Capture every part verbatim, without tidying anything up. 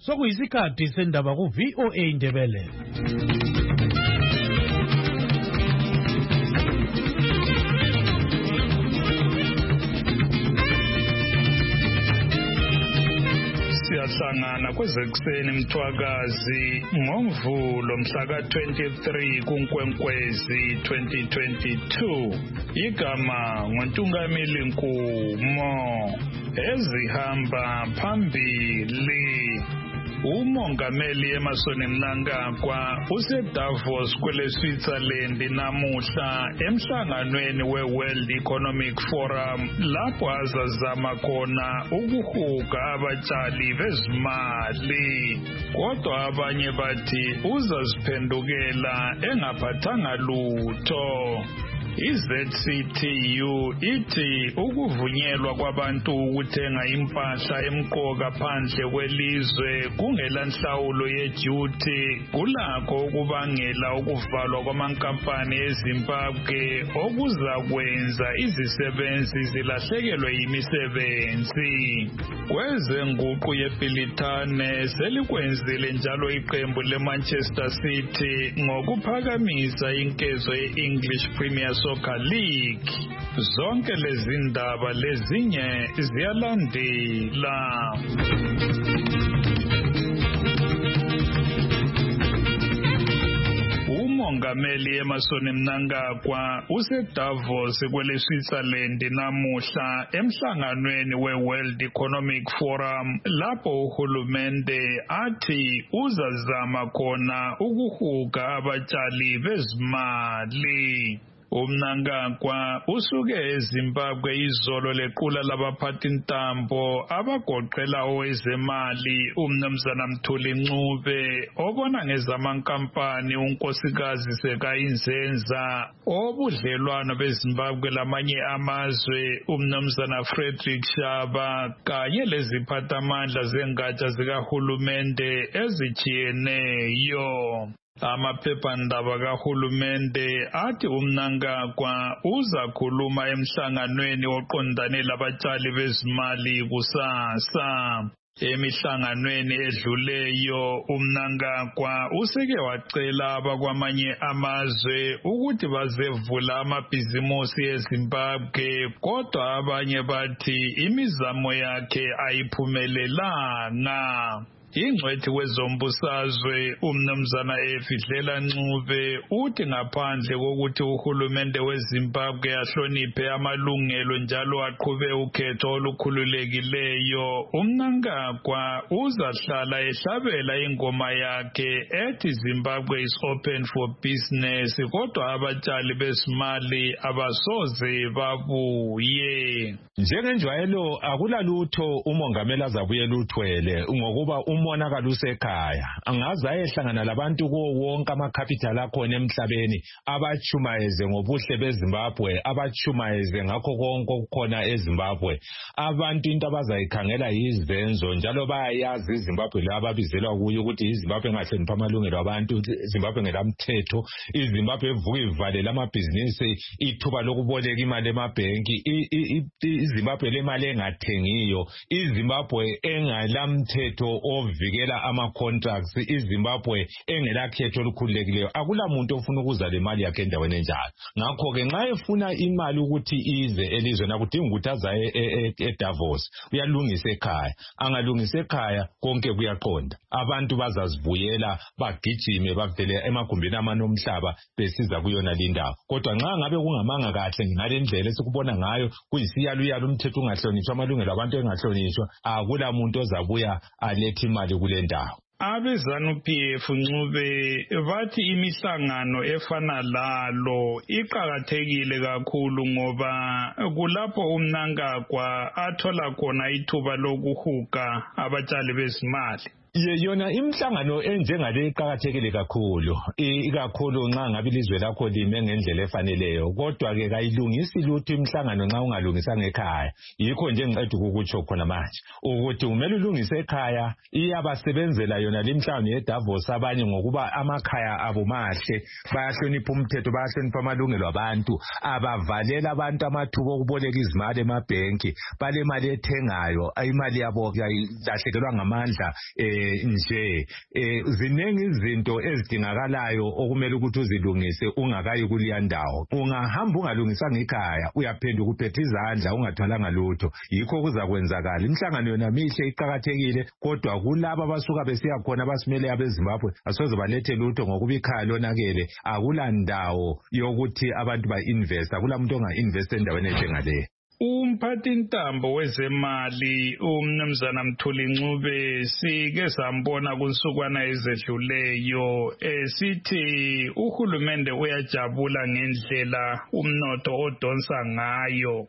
Sokuyisikhathi sendaba ku V O A Indebele. Siyahlangana kwezekuseni Mthwakazi ngoMvulo mhla ka twenty-three kuNkwenkwezi twenty twenty-two. Igama nguNtungameli Nkumo. Ezihamba phambili. Umongameli Emmerson Mnangagwa useDavos kwele Switzerland namuhla emhlanganweni weWorld Economic Forum lapho azazama khona ukuhuga abatshali bezimali. Kodwa abanye bathi uzaziphendukela engaphathanga lutho. I-Z C T U ithi ukuvunyelwa kwabantu ukuthenga impahla emqoka phandle kwelizwe kungela nhlawulo ye-duty kulakho ukubangela ukuvalwa kwamankampani eZimbabwe okuzakwenza izisebenzi zilahlekelwe yimisebenzi. Kwezenguqu yebhilithane selikwenzile njalo iqembu leManchester City ngokuphakamisa inkezo ye-English Premier Soccer League. Zonke lezi ndaba lezinye ziyalandela. Umongameli Emmerson Mnangagwa useDavos kwele Switzerland namuhla emhlanganweni weWorld Economic Forum lapho uhulumende athi uzazama khona ukuhuga abatshali bezimali. uMnangagwa usuke eZimbabwe izolo lequla labaphathi ntambo abagoqela owezemali uMnumzana Mthuli Ncube obona ngezamankampani unkosikazi Sekayinzenza obudlelwano beZimbabwe lamanye amazwe uMnumzana Frederick Shaba kanye leziphathamandla zengatsha zikahulumende ezitshiyeneyo. Amaphephandaba kahulumende athi uMnangagwa uzakhuluma emhlanganweni oqondane labatshali bezimali kusasa. Emihlanganweni edluleyo uMnangagwa useke wacela abakwamanye amazwe ukuthi bazevula amabhizimusi eZimbabwe kodwa abanye bathi imizamo yakhe ayiphumelelanga. Ingcwethi wezombusazwe uMnumzana Efidlela Ncube uthi ngaphandle kokuthi uhulumende weZimbabwe ahloniphe amalungelo njalo aqhube ukhetho olukhululekileyo, uMnangagwa uzahlala ehlabela ingoma yakhe ethi Zimbabwe is open for business kodwa abatshali bezimali abasoze babuye. Njengenjwayelo akulalutho umongameli azabuye luthwele ngokuba umonakalo usekhaya. Angaze ayehlangana labantu kuwo wonke amacapital akhona emhlabeni abachumayeze ngobuhle beZimbabwe, abachumayeze ngakho konke okukhona eZimbabwe. Abantu into abazayikhangela yizenzo njalo bayayazi iZimbabwe lababizelwa kuyo ukuthi iZimbabwe engahlonipha amalungelo abantu, iZimbabwe ngelamthetho, iZimbabwe evuka ivalela amabhizinisi, ithuba lokuboleka imali emabhenki, iZimbabwe lemali engathengiyo, iZimbabwe engalamthetho ovikela ama-contracts, iZimbabwe engelakhetho olukhululekileyo. Akula muntu ofuna ukuza le mali yakhe endaweni enjalo. Ngakho-ke nxa efuna imali ukuthi ize elizweni akudingi ukuthi aza eDavos, uyalungisa ekhaya. Angalungisa ekhaya konke kuyaqonda. Abantu bazazivuyela bagijime bavele emagumbini amanomhlaba besiza kuyona lindawo. Kodwa nxa ngabe kungamanga kahle ngale ndlela esikubona ngayo kuyisiyaluyalo umthetho ungahlonishwa, amalungelo abantu engahlonishwa, akula muntu ozabuya alethe imali kule ndawo. Abezanu P F Ncube bathi imihlangano efana lalo iqhakathekile kakhulu ngoba kulapho uMnangagwa athola khona ithuba lokuhuga abatshali bezimali. Yona imhlangano enjengale iqhakathekile kakhulu, ikakhulu nxa ngabe ilizwe lakho lime ngendlela efaneleyo. Kodwa ke kayilungisi lutho imhlangano nxa ungalungisanga ekhaya. Yikho nje ngicela ukukutsho khona manje ukuthi umele ulungise ekhaya. Iyabasebenzela yona limhlangano yeDavos abanye ngokuba amakhaya abo mahle, bayahlonipha umthetho, bayahlonipha amalungelo abantu, abavalela abantu amathuba okuboleka izimali emabhenki, bale mali ethengayo, imali yabo ayilahlekelwa ngamandla eh eh nje eh ziningi izinto ezidingakalayo okumele ukuthi uzilungise ungakayi kuliya ndawo. Ungahamba ungalungisanga ikhaya uyaphenduka uphethe izandla ungathwalanga lutho. Yikho kuzakwenzakala. Inhlangano yona mihle iqhakathekile kodwa kulabo abasuka besiya khona basimele abeZimbabwe asoze balethe lutho ngokuba ikhaya lonakele. Akula ndawo yokuthi abantu ba invest. Akula umuntu onga invest endaweni enjengale. Umphathintambo wezemali umnumzana Mthuli Ncube sike sambona kunsukwana ezedluleyo esithi uhulumende uyajabula ngendlela umnotho odonsa ngayo.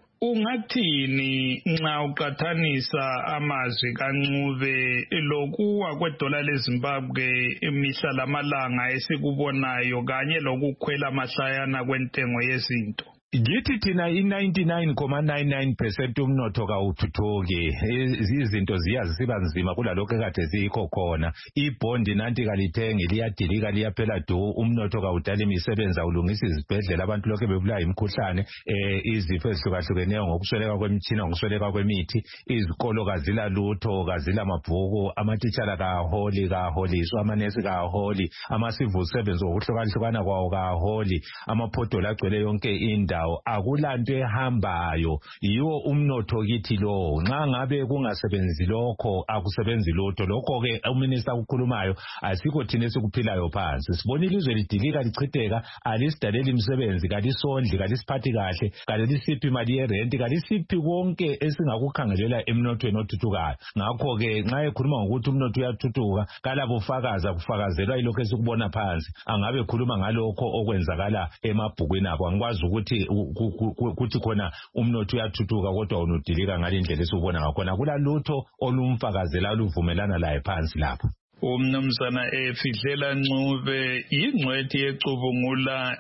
Ungathini nxa uqathanisa amazwi kaNcube lokuwa kwedola leZimbabwe mihla lamalanga esikubonayo kanye lokukhwela mahlayana kwentengo yezinto? Ngithi thina i-ninety-nine point nine nine percent umnotho kawuthuthuki. Izinto ziyazisiba nzima kulalokho kade zikho khona. Ibhondi nanti kalithengi liyadilika liyaphela du. Umnotho kawudala imisebenzi awulungisa izibhedlela abantu lokho bebulawa imikhuhlane eh izifo ezihlukahlukeneyo ngokusweleka kwemitshina ngokusweleka kwemithi. Izikolo kazila lutho kazila amabhuku amatitshala kaholi kaholiswa amanesi kaholi ama-civil servants ngokuhlukahlukana kwawo kaholi amaphodolo agcwele yonke indawo. Akulanto ehambayo yiwo umnotho kithi lo. Nxa ngabe kungasebenzi lokho akusebenzi lutho. Lokho ke uminister ukukhulumayo asikho thina esikuphilayo phansi. Sibona ilizwe lidilika lichitheka alisidalela imisebenzi kalisondli kalisiphathi kahle kalisiphi imali yerent kalisiphi konke esingakukhangelela emnothweni othuthukayo. Ngakho ke nxa ekhuluma ngokuthi umnotho uyathuthuka kalabo fakaza kufakazelwa ilokho esikubona phansi. Angabe ekhuluma ngalokho okwenzakala emabhukwini abo. Angikwazi ukuthi kuthi khona umnotho uyathuthuka kodwa unudilika ngalindlela esubona ngakhona. Kula lutho olumfakazela oluvumelana laye phansi lapho. Umnumzana Efidlela Ncube yingcwethi yecubungula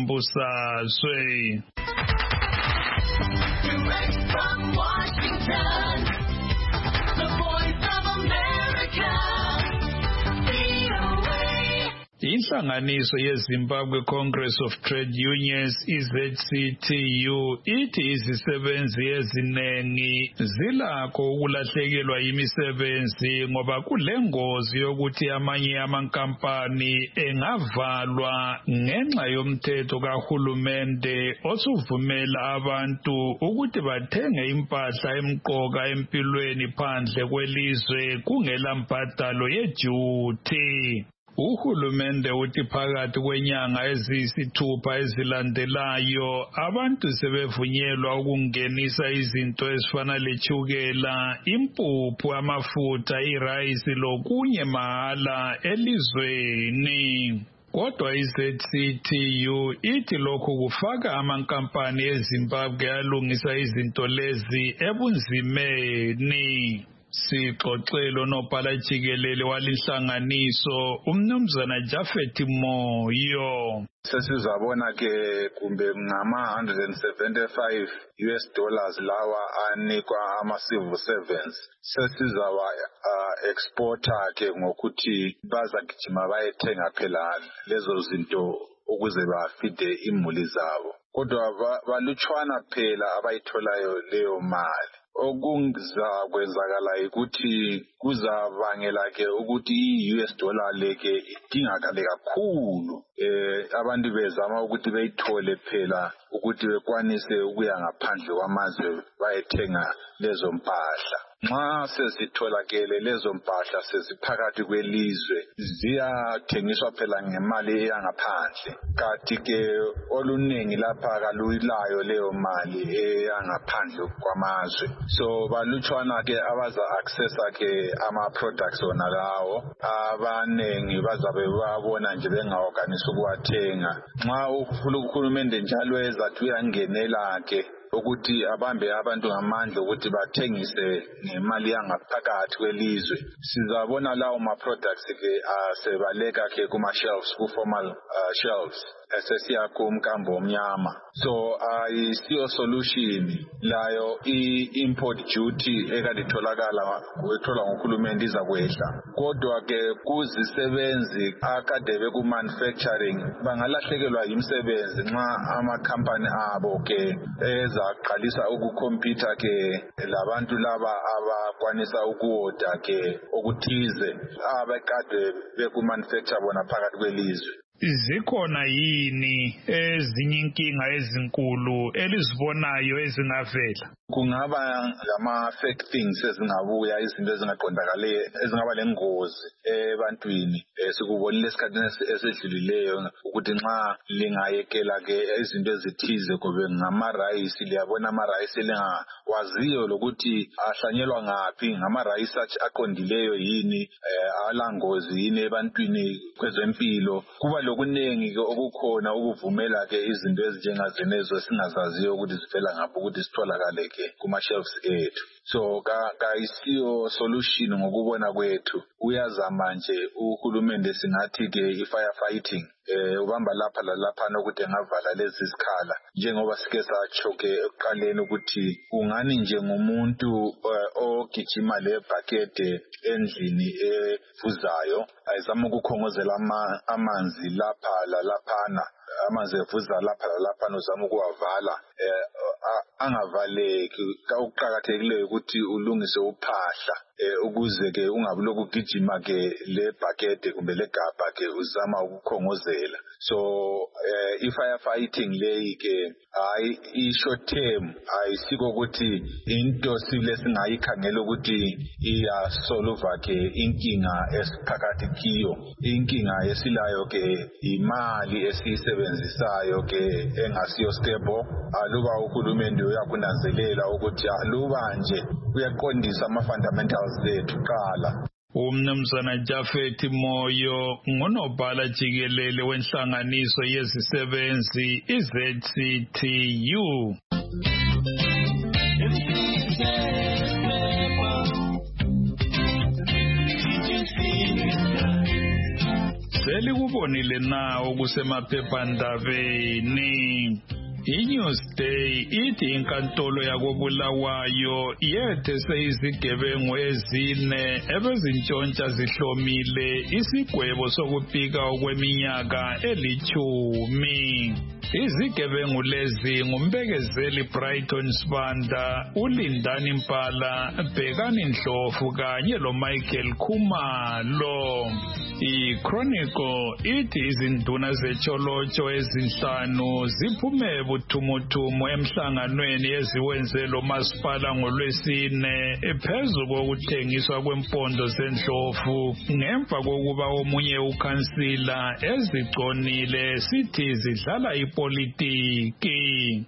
ezombusazwe. Direct from Washington, the voice of America. Inhlanganiso yeZimbabwe Congress of Trade Unions I Z C T U ithi izisebenzi ezinengi zilakho ukulahlekelwa imisebenzi ngoba kulengozi yokuthi amanye amankampani engavalwa ngenxa yomthetho kahulumende osuvumela abantu ukuthi bathenge impahla emqoka empilweni phandle kwelizwe kungela mbhadalo yeduty. Uhulumende uthi phakathi kwenyanga eziyisithupha ezilandelayo abantu sebevunyelwa ukungenisa izinto ezifana lechukela, impuphu, amafutha, irayisi lokunye mahala elizweni. Kodwa I Z C T U ithi lokhu kufaka amankampani eZimbabwe alungisa izinto lezi ebunzimeni. Sixoxelo nobhala jikelele walinhlanganiso umnumzana Jafet Moyo. Sesizabona ke kumbe ngama one hundred seventy-five U S dollars lawa anikwa ama civil servants. Sesizawa uh, exporter ke ngokuthi bazagijima bayethenga phela lezo zinto ukuze bafide imuli zabo. Kodwa balutshwana phela abayitholayo leyo mali. Okungakwenzakala ukuthi kuzabangela ke ukuthi i-U S dollar leke idingakale kakhulu eh abantu bezama ukuthi beyithole phela ukuthi bekwanise ukuya ngaphandle kwamazwe bayethenga lezo mpahla. Nxa sezitholakele lezo mpahla seziphakathi kwelizwe ziyathengiswa phela ngemali eyangaphandle. Kanti ke oluningi lapha kaluyilayo leyo mali eyangaphandle kwamazwe. So balutshwana ke abaza accessa ke ama products ona lawo abanengi bazabe babona nje bengaorganisa ukuwathenga. Nxa uhulumende njalo ezathi uyangenela ke ukuthi abambe abantu ngamandla ukuthi bathengise ngemali yangaphakathi kwelizwe. Sizabona lawo ma products ke asebaleka ke kuma shelves ku formal uh, shelves. sesiyakho umkambo omnyama. So ayisiyo solution layo i-import duty ekade itholakala wethola ngohulumeni iza kwehla. Kodwa ke kuzisebenzi akade beku-manufacturing bangalahlekelwa yimisebenzi nxa amakhampani abo ke ezaqalisa ukukhompyutha ke labantu laba abakwanisa ukuwoda ke okuthize abekade beku-manufacture bona phakathi kwelizwe. Zikhona yini ezinye inkinga ezinkulu elizibonayo ezingavela? Kungaba lama fake things ezingabuya, izinto ezingaqondakale ezingaba lengozi ebantwini. Sikubonile esikhathini esedlulileyo ukuthi nxa lingayekela ke izinto ezithize kube ngama-rice, liyabona ama-rice lingawaziyo lokuthi ahlanyelwa ngaphi, ngama-rice aqondileyo yini, alangozi yini ebantwini kwezempilo. Kuba lokuningi ke okukhona ukuvumela ke izinto ezinjengazenezo esingazaziyo ukuthi zivela ngaphi ukuthi sitholakale ke kuma-shelves ethu. So kayisiyo solution ngokubona kwethu. Uyazama nje uhulumende singathi ke i-firefighting eh ubamba lapha lalaphana ukuthi engavala lezi zikhala, njengoba sike satsho ke ekuqaleni ukuthi ungani nje ngumuntu ogijima le bucket endlini evuzayo ayizama ukukhongozela amanzi lapha lalaphana, amanzi evuza lapha lalaphana uzama ukuwavala angavaleki. Okuqhakathekileyo ukuthi ulungise uphahla ukuze ke ungabi lokugijima ke le bucket kumbe le gabha ke uzama ukukhongozela. So i-firefighting leyi ke hayi i-short term ayisiko ukuthi into sile singayikhangela ukuthi iyasolve ke inkinga esiphakathi kiyo. Inkinga yesilayo ke imali esiyisebenzisayo ke engasiyo stable. Aluba uhulumende uyakunanzelela ukuthi aluba nje uyaqondisa ama-fundamentals ethu qala. Umnumzana Japhet Moyo ngunobhala jikelele wenhlanganiso yezisebenzi i-Z C T U. Selikubonile na okusemaphephandabeni. I-Newsday ithi inkantolo yakoBulawayo yethe seyizigebengu ezine ebezintshontsha zihlomile isigwebo sokupika okweminyaka elithumi. Izigebengu lezi ngumbekezeli Brighton Sibanda, uLindani Mpala, Bhekani Ndlovu kanye lo Michael Khumalo. I-Chronicle ithi izinduna zecholotsho ezinhlanu ziphume buthumuthumu emhlanganweni eziwenze lo masipala ngolwesine phezu kokuthengiswa kwempondo zendlovu ngemva kokuba omunye ukhansila eziconile sithi zidlala ipolitiki.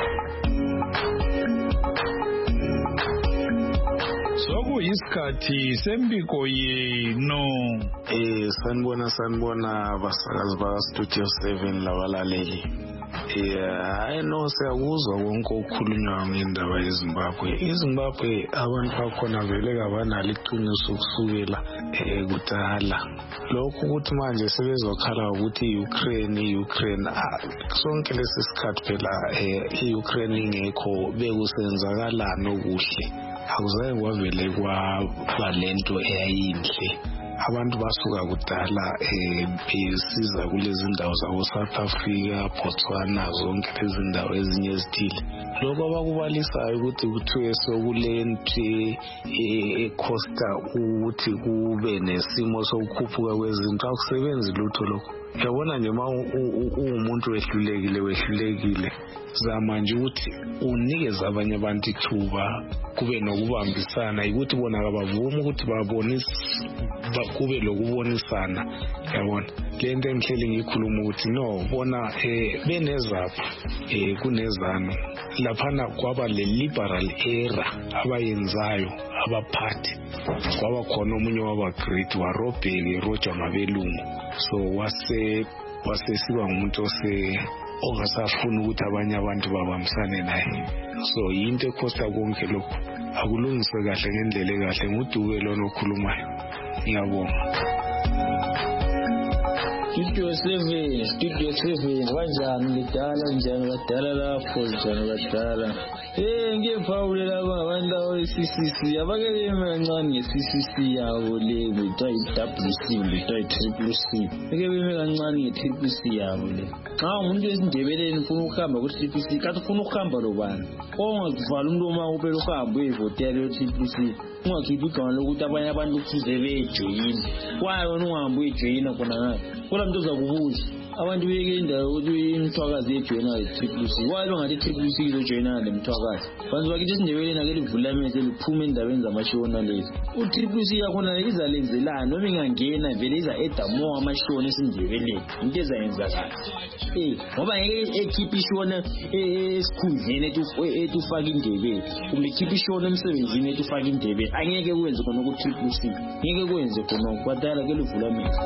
Sokuyisikhathi sembiko yenu. Eh sanibona sanibona basakazi ba Studio seven labalaleli. Yeah, I know siyakuzwa konke okukhulunywa ngendaba yeZimbabwe. iZimbabwe abantu bakhona vele kabanalo iqiniso kusukela ekudala. Lokho ukuthi manje sebezokhala ukuthi Ukraine Ukraine sonke lesisikhathi phela iUkraine ingekho bekusenzakalana okuhle. Akuzaye kwavele kwaba lento eyayinhle. Abantu basuka kudala besiza kulezi ndawo zabo South Africa, Botswana, zonke lezi ndawo ezinye ezithile. Lokho abakubalisayo ukuthi kuthiwe sokulento ecosta ukuthi kube nesimo sokukhuphuka kwezinto akusebenzi lutho lokho. Yabona nje ma umuntu wehlulekile wehlulekile zama nje ukuthi unikeze abanye abantu ithuba kube nokubambisana ukuthi bona abavuma ukuthi babonise kube lokubonisana. Yabona lento engihleli ngikhuluma ukuthi no bona eh benezapho eh kunezano laphana kwaba le liberal era abayenzayo abaphathi kwaba khona omunye waba great warobheke Roger Mabelungu. So wase wasesiba umuntu ose ongasafuna ukuthi abanye abantu babambisane naye. So into ekhosta konke lokho akulungiswe kahle ngendlela kahle ngudube lo nokhulumayo. Ngiyabonga. Studio seven, Studio seven, kanjani lidala njani badala lapho njani badala. Eh ngiyephaule laba abantu we-C C C abakele kancane nge-C C C yabo le betwa i-W C betwa i-Triple C. Beke beme kancane nge-Triple C yabo le. Xa umuntu wesindebeleni ufuna ukuhamba ku-Triple C, kathi ufuna ukuhamba lobani. Ongazivala umlomo wakho phela uhambe uyivotela yo-Triple C. Ungakhiphi igama lokuthi abanye abantu kufuze bejoyine. Kwaye wena ungahambe uyijoyina khona ngapha. Kodwa umuntu uzakubuza abantu beke indawo ukuthi imithwakazi ejoyina i-Triple C. Kwaye ngathi i-Triple C izojoyina le mthwakazi. Bantu bakithi isindebeleni ake livula amehlo liphuma endabeni zamashona lezi. U-Triple C yakhona izalenzelana noma ingangena vele iza edamo amashona esindebeleni. Into ezayenzakala. Eh ngoba ngeke ekhipha ishona esikhundleni etufaka indebeni. Kumbe ekhipha ishona emsebenzini etufaka indebeni. Angeke kwenze khona ku-Triple C. Ngeke kwenze khona kwadala ke livula amehlo.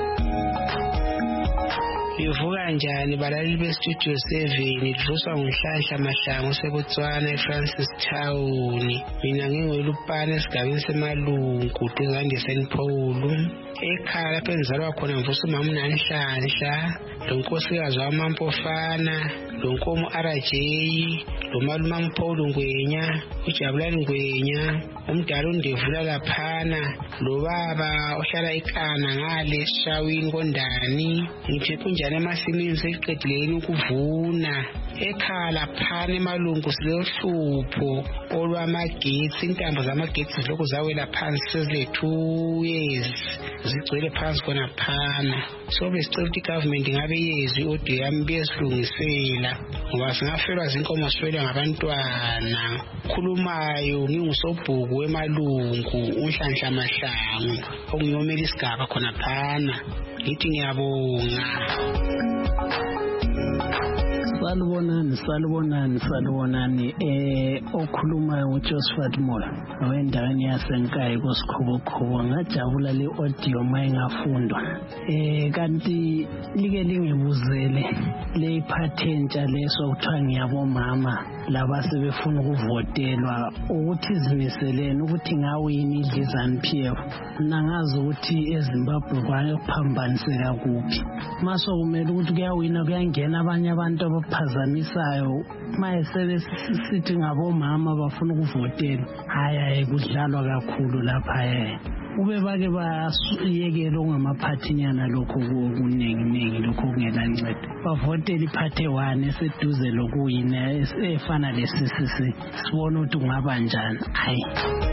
Livuka njani balaleli be-Studio seven livuswa nguNhlanhla Mahlangu seBotswana eFrancis Town. Mina ngingolupane esigabeni semalungu duzane eSenphulu. Ekhaya lapho engizalwa khona ngivusa umama uNanhlanhla, lo nkosikazi wamaMpofana, lo nkomo R J, lo malume Paul Ngwenya, uJabulani Ngwenya, umdala uNdevula laphana, lo baba ohlala eKana ngale esishawini kondani. Ngithi kunjani emasimini sesiqedileni ukuvuna. Ekhaya laphana emalungu silohlupho olwamagetsi, intambo zamagetsi zilokhu zawela phansi sezile two years zigcwele phansi khona phana. So besicela ukuthi igovernment ngabe yezwi i-audio yami besilungisela ngoba singafelwa zinkomo sifelwa ngabantwana. Khulumayo ngingusobhuku wemalungu uNhlanhla Mahlangu okungiyomela isigaba khona phana. Ngithi ngiyabonga. Salubonani, salubonani, salubonani. Eh okhulumayo uJosephat Moyo wendaweni yaseNkayi koSikhubuKhubu. Ngajabula le audio mayingafundwa. Eh kanti like lingibuzele le iphathentsha leso kuthiwa ngiyabomama laba sebefuna ukuvotelwa ukuthi izimiseleni ukuthi ngawini idlizani P F. Nangazi ukuthi eZimbabwe kwayophambaniseka kuphi. Maso kumele ukuthi kuyawina kuyangena abanye abantu abaphazamisayo mayesebe sithi ngabomama bafuna ukuvotelwa. Hayi hayi kudlalwa kakhulu lapha eh. Ube bake bayekela ongamaphathinyana lokho kuningi ningi lokho kungela ncedo. Bavotela iphathe one eseduze lokuyina efana le-C C C. Sibona ukuthi kungaba njani. Hayi.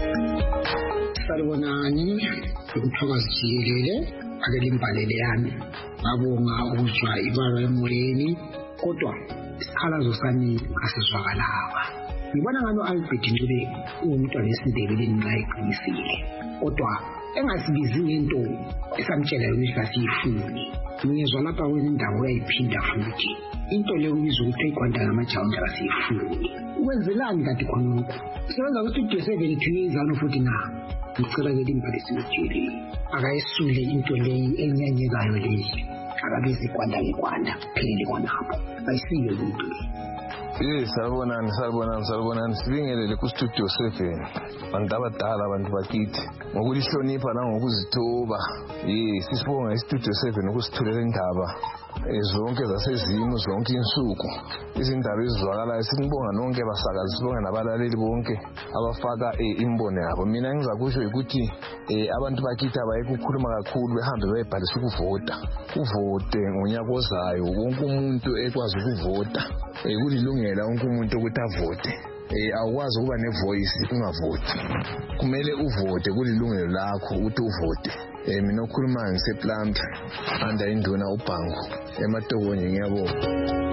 Salibonani, ukuthokoza jikelele akelimbalele yami. Ngabonga ukuzwa ibala emoyeni kodwa isikhalazo sami asizwakalanga. Ngibona ngalo Albert Ncube umntwana esindebeleni nxa eqinisile. Kodwa engasibizi ngento esamtshela ukuthi kasiyifuni. Ngizwa lapha kwezindawo uyayiphinda futhi. Into leyo kubizwa ukuthi ikwanda ngamajawunja kasiyifuni. Ukwenzelani kanti khonokho? Sebenza ku-Studio seven two years ano futhi na. Ngicela ke limphathise ujeli. Akayisule into leyi enyanyekayo leyi. Akabizi kwanda ngekwanda phele khonapho. Ayisiyo into leyi. Yes, salibonani, salibonani, salibonani. Sibingelele ku-Studio seven. Bantu abadala, abantu bakithi. Ngokulihlonipha nangokuzithoba. Yes, sisibonga i-Studio seven ukusithulela indaba zonke zasezimu zonke insuku. Izindaba ezizwakalayo sinibonga nonke basakazi, sibonga nabalaleli bonke abafaka imbono yabo. Mina ngizakusho ukuthi abantu bakithi abayeke ukukhuluma kakhulu behambe bayebhalisa ukuvota. Uvote ngonyaka ozayo, wonke umuntu ekwazi ukuvota. Kulilungela wonke umuntu ukuthi avote. Eh awukwazi ukuba nevoice ungavoti. Kumele uvote, kulilungelo lakho ukuthi uvote. Eh mina okhuluma ngisePlanta anda induna uBhangu eMatokonye ngiyabonga.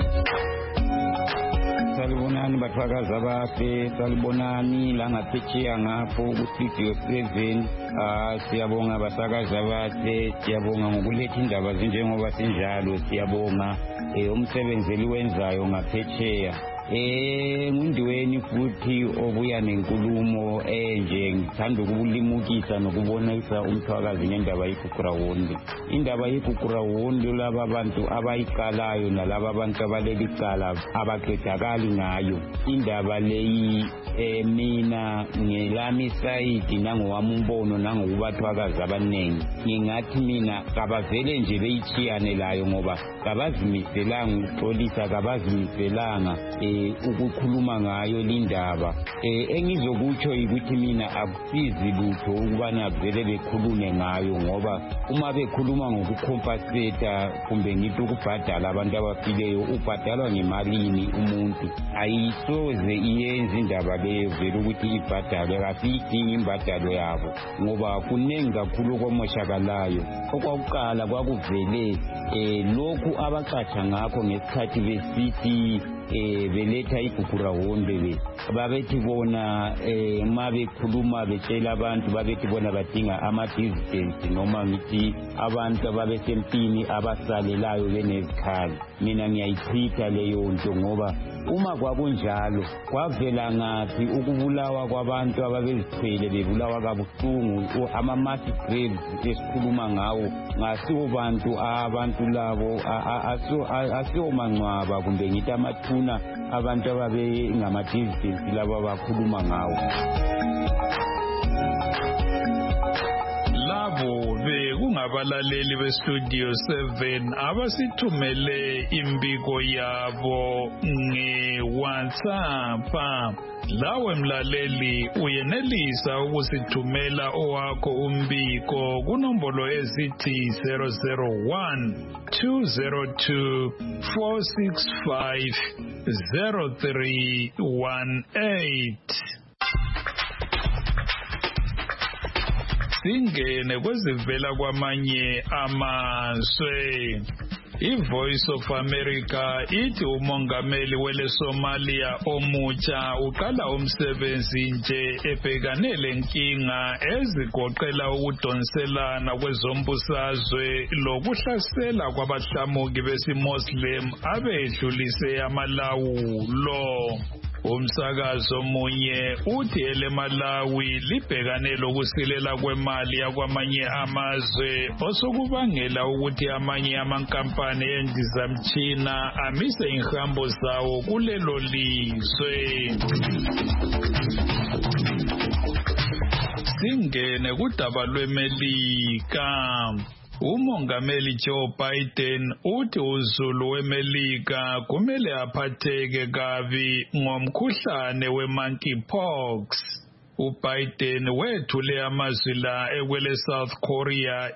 Salibonani bafakazi abahle, salibonani la ngaphetsheya ngapho ku-Studio seven. Ah siyabonga abasakazi abahle, siyabonga ngokuletha indaba zinjengoba sinjalo, siyabonga eh umsebenzi eliwenzayo ngaphetsheya. eh ngundiweni futhi obuya nenkulumo enje ngithanda ukulimukisa nokubonisa umthwakazi ngendaba yekugrawundi indaba yekugrawundi laba abantu abayiqalayo nalaba abantu abaleliqala abaqedakali ngayo indaba leyi eh mina ngelami sayidi nangowami umbono nangokubathwakazi abaningi ngingathi mina kabavele nje beyithiyane layo ngoba kabazimiselanga ukuxolisa kabazimiselanga eh ukukhuluma ngayo lindaba eh engizokutsho ukuthi mina akusizi lutho ukubana vele bekhulume ngayo ngoba uma bekhuluma ngokucompensate kumbe ngithi ukubhadala abantu abafileyo ubhadalwa ngemalini umuntu ayisoze iyenze indaba leyo vele ukuthi ibhadalwe kasiyidingi imbadalo yabo ngoba kuningi kakhulu okomoshakalayo okwakuqala kwakuvele eh lokhu abaqatsha ngakho ngesikhathi besithi eh beletha igugrawundi le babethi bona eh uma bekhuluma betshela abantu babethi bona badinga ama distance noma ngithi abantu ababesempini abasalelayo benezikhali mina ngiyayichitha leyo nto ngoba uma kwakunjalo kwavela ngathi ukubulawa kwabantu ababezithwele bebulawa kabuhlungu ama mass graves esikhuluma ngawo ngasiwo bantu abantu labo asiwo mangcwaba kumbe ngithi amathuna abantu ababe ngama-distance labo abakhuluma ngawo labo bekungabalaleli bestudio seven abasithumele imbiko yabo nge-WhatsApp. Lawe mlaleli uyenelisa ukusithumela owakho umbiko kunombolo ezithi zero zero one two zero two four six five zero three one eight. Singene kwezivela kwamanye amazwe. I-Voice of America ithi umongameli wele Somalia omutsha uqala umsebenzi nje ebhekane lenkinga ezigoqela ukudonselana kwezombusazwe lokuhlasela kwabahlamuki besiMuslim abedlulise amalawulo. Umsakazo munye uthi eleMalawi libhekane lokusilela kwemali yakwamanye amazwe osokubangela ukuthi amanye amankampani endizamtshina amise inhambo zawo kulelo lizwe. Singene kudaba lweMelika. Umongameli Joe Biden uthi uzulu weMelika kumele aphatheke kabi ngomkhuhlane we-monkeypox. UBiden wethule amazwi la ekwele South Korea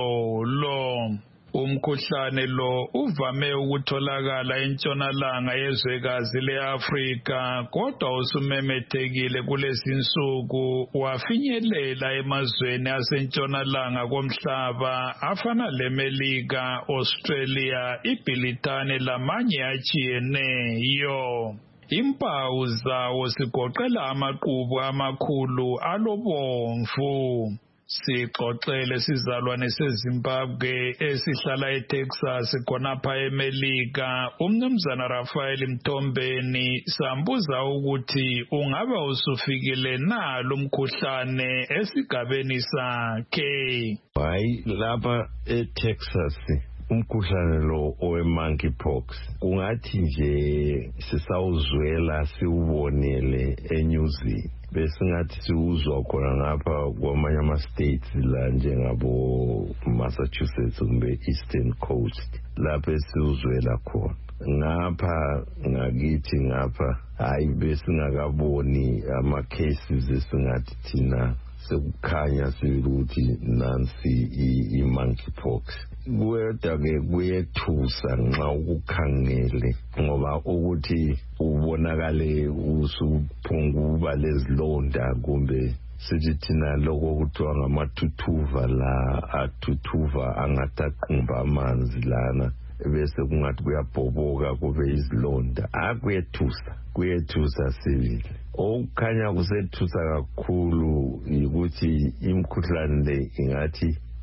izolo. Umkhuhlane lo uvame ukutholakala entshonalanga yezwekazi le-Afrika kodwa usumemethekile kulezi insuku wafinyelela emazweni asentshonalanga komhlaba afana leMelika, Australia, iBritane lamanye atshiyeneyo. Impawu zawo zigoqela amaqhubu amakhulu alobomvu. Sixoxele sizalwane seZimbabwe esihlala eTexas khonapha eMelika umnumzana Rafael Mtombeni sambuza ukuthi ungaba usufikile na lo mkhuhlane esigabeni sakhe. Hayi lapha eTexas umkhuhlane lo owe-monkeypox kungathi nje sisawuzwela siwubonele enyuzini bese ngathi siwuzwa khona ngapha kwamanye ama-states la njengabo Massachusetts kumbe Eastern Coast lapho esiwuzwela khona. Ngapha ngakithi ngapha hayi besingakaboni ama-cases esingathi thina sekukhanya silukuthi nansi i-monkeypox. Kodwa-ke kuyethusa nxa ukukhangele ngoba ukuthi ubonakale usuphunguba lezilonda kumbe sithi thina lokho kuthiwa ngamathuthuva la athuthuva angataqumba amanzi lana bese kungathi kuyabhoboka kube izilonda. Akuyethusa kuyethusa sibili. Okukhanya kusethusa kakhulu ukuthi imikhuhlane le ingathi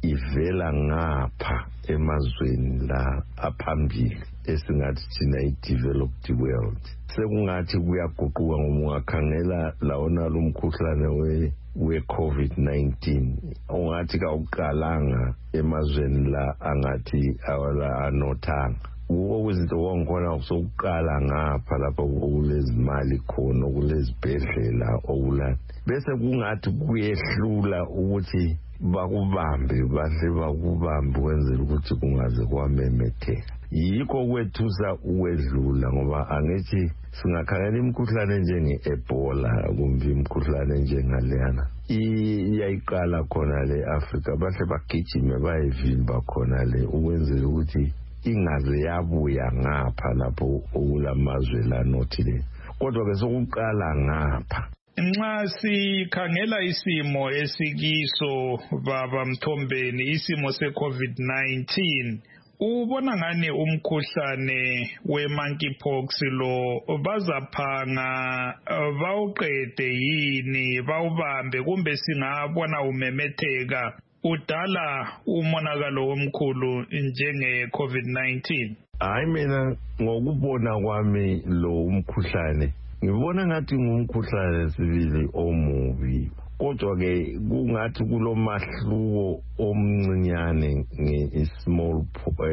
ivela ngapha emazweni la aphambili esingathi thina i-developed world. Sekungathi kuyaguquka ngoba ungakhangela lawona lo mkhuhlane we we-COVID nineteen ungathi kawuqalanga emazweni la angathi awala anothanga. Ukuzinto wonkhona sokuqala ngapha lapha kulezimali khona kulezibhedlela okulana bese kungathi kuyehlula ukuthi bakubambe bahle bakubambe wenzela ukuthi kungaze kwamemetheka. Yikho kwethusa ukwedlula ngoba angithi singakhangela imikhuhlane njenge-Ebola kumbe imikhuhlane njengaleyana iyayiqala khona le Africa bahle bagijime bayivimba khona le ukwenzela ukuthi ingaze yabuya ngapha lapho okulamazwe lanothile kodwa ke sokuqala ngapha. Nxa sikhangela isimo esikiso baba Mthombeni isimo se-COVID nineteen ubona ngani umkhuhlane we-monkeypox lo bazaphanga bawuqede yini bawubambe kumbe singabona umemetheka udala umonakalo omkhulu njenge-COVID nineteen? Hayi mina ngokubona kwami lo umkhuhlane ngibona ngathi ngumkhuhlane sibili omubi kodwa ke kungathi kulomahluko omncinyane nge-small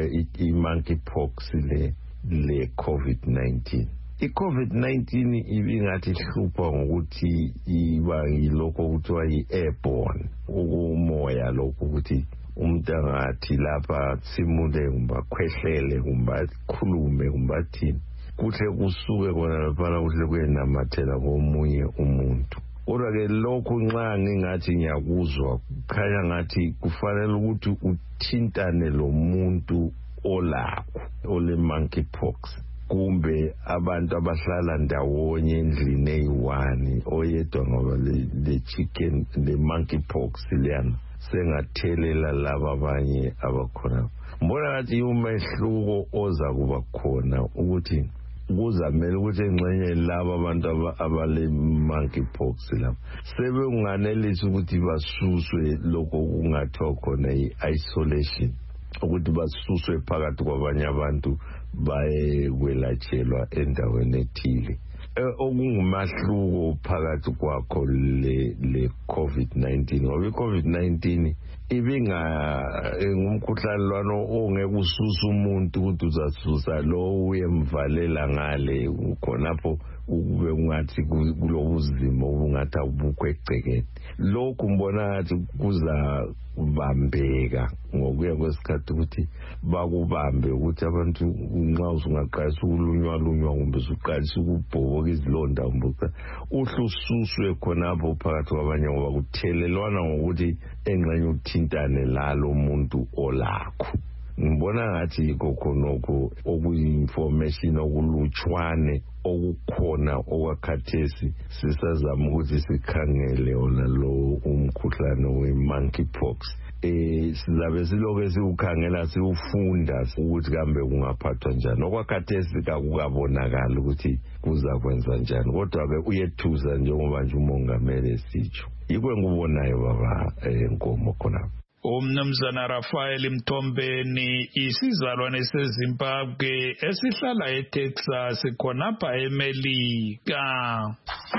i-monkeypox le le COVID nineteen. I-COVID nineteen ibingathi hlupha ngokuthi iba yilokho kuthiwa yi-airborne ukumoya lokho ukuthi umuntu angathi lapha simule kumba khwehlele kumba khulume kumba thini kuhle kusuke kona laphana kuhle kwenamathela komunye umuntu. Kodwa ke lokho nxa ngingathi ngiyakuzwa kukhanya ngathi kufanele ukuthi uthintane lo muntu olakho ole monkeypox kumbe abantu abahlala ndawonye endlini eyiwani oyedwa ngoba le chicken le monkeypox leyana sengathelela laba abanye abakhona. Mbona ngathi umehluko oza kuba khona ukuthi kuzamele ukuthi engxenye laba abantu abale monkeypox lapha sebenganelisa ukuthi basuswe lokho kungathiwa khona i-isolation ukuthi basuswe phakathi kwabanye abantu baye kwelatshelwa endaweni ethile. Okungumahluko phakathi kwakho le le COVID nineteen ngoba i-COVID nineteen ibinga ngumkhuhlane lwano ongeke ususa umuntu ukuthi uzasusa lo uyemvalela ngale khonapho ukube ungathi kulobuzima obungathi abukho egcekeni. Lokhu mbona ngathi kuza kubambeka ngokuya kwesikhathi ukuthi bakubambe ukuthi abantu nxa usungaqalisa ukulunywa lunywa kumbe usuqalisa ukubhoboka izilonda kumbe uhlususwe khonapho phakathi kwabanye ngoba kuthelelwana ngokuthi engxenye uthintane lalo umuntu olakho. Ngibona ngathi yikho khonokho okuyi-information okulutshwane okukhona okwakhathesi sisazama ukuthi sikhangele ona lo umkhuhlane we-monkeypox. Eh sizabe siloke siukhangela siufunda ukuthi kambe kungaphathwa njani. Okwakhathesi kakukabonakala ukuthi kuzakwenza njani kodwa ke uyethuza njengoba nje umongameli esitsho. Yikho ngubonayo baba enkomo khona. Umnumzana Rafael Mthombeni isizalwane seZimbabwe esihlala eTexas khonapha eMelika.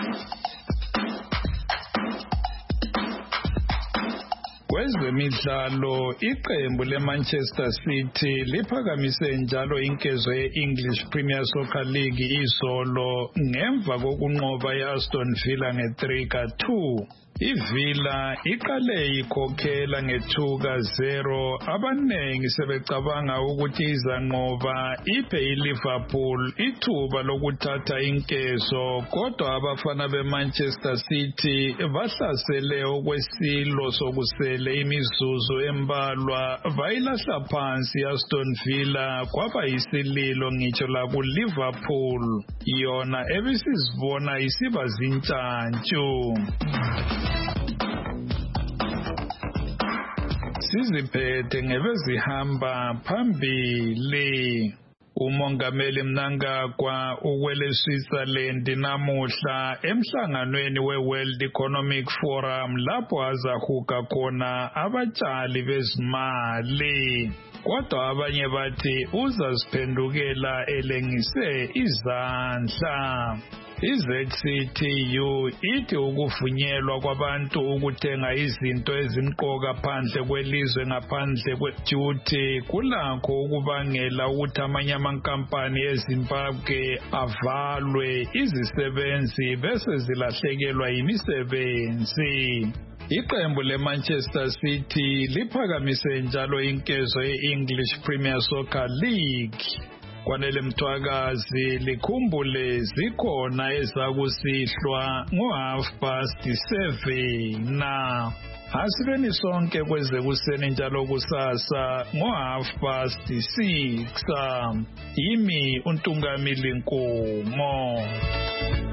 Kwezemidlalo iqembu leManchester City liphakamise njalo inkezo ye-English Premier Soccer League izolo ngemva kokunqoba i-Aston Villa nge-three ka two. iVilla iqale ikhokhela nge-two ka zero abanengi sebecabanga ukuthi izanqoba iphe iLiverpool ithuba lokuthatha inkezo kodwa abafana beManchester City bahlasele okwesilo sokusele imizuzu embalwa bayilahla phansi iAston Villa kwaba isililo ngitsho la kuLiverpool yona ebisizibona isiba zintshantshu. Siziphethe ngebezihamba phambili. Umongameli Mnangagwa ukwele Switzerland namuhla emhlanganweni we-World Economic Forum lapho azahuka khona abatshali bezimali. Kodwa abanye bathi uzaziphendukela elengise izandla. I-Z C T U ithi ukuvunyelwa kwabantu ukuthenga izinto ezimqoka phandle kwelizwe ngaphandle kwe-duty kulakho ukubangela ukuthi amanye amankampani eZimbabwe avalwe izisebenzi bese zilahlekelwa yimisebenzi. Iqembu leManchester City liphakamise njalo inkezo ye-English Premier Soccer League. Kwanele Mthwakazi likhumbule zikhona ezakusihlwa ngo-half past seven na. Asibeni sonke kweze kuseni njalo kusasa ngo-half past six. Yimi uNtungamili Nkomo.